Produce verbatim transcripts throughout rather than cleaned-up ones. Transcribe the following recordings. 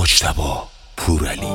مجتبی پورعلی.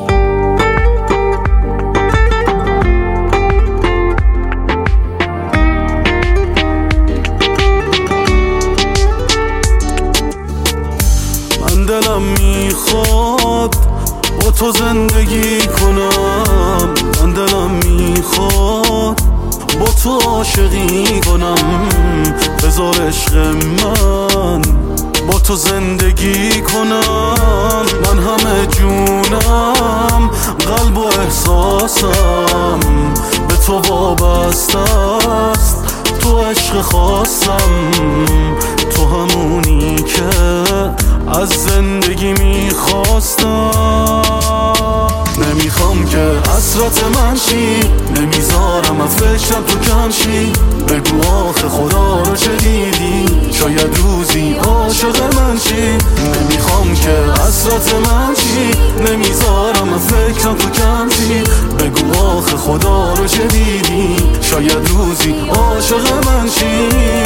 من دلم میخواد با تو زندگی کنم، من دلم میخواد با تو عاشقی کنم. بذار عشق من با تو زندگی کنم. من همه جونم، قلب و احساسم به تو وابسته است. تو عشق خواستم، تو همونی که از زندگی میخواستم. نمیخوام که حسرت من شی، نمیذارم از فکرم تو کم شی. بگو آخه خدا رو چه دیدی، شاید روزی عاشق من شی. نمیخوام که حسرت من شی، نمیذارم از فکرم تو کم شی. بگو آخه خدا رو چه دیدی، شاید روزی عاشق من شی.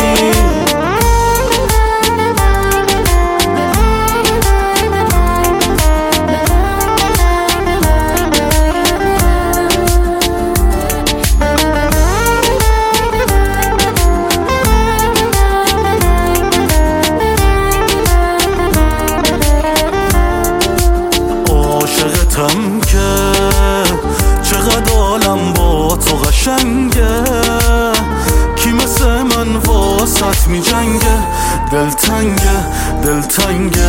عاشقتم که چقدر عالم با تو قشنگه. کی مثل من واسط می جنگه، دلتنگه دلتنگه.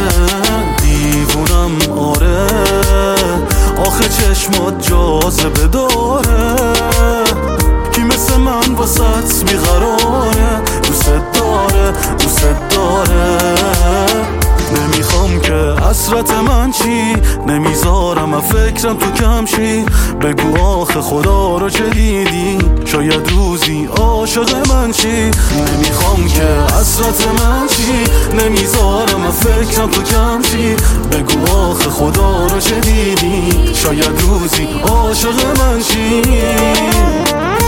دیوونم آره، آخه چشمات جاذبه داره. کی مثل من واسط بیقراره، دوست داره دوست داره. نمیخوام که حسرت من چی، نمیذارم از فکرم تو کم شی. بگو آخه خدا رو چه دیدی، شاید روزی عاشق من چی. نمیخوام که حسرت من چی، نمیذارم از فکرم تو کم شی. بگو آخه خدا رو چه دیدی، شاید روزی عاشق من چی.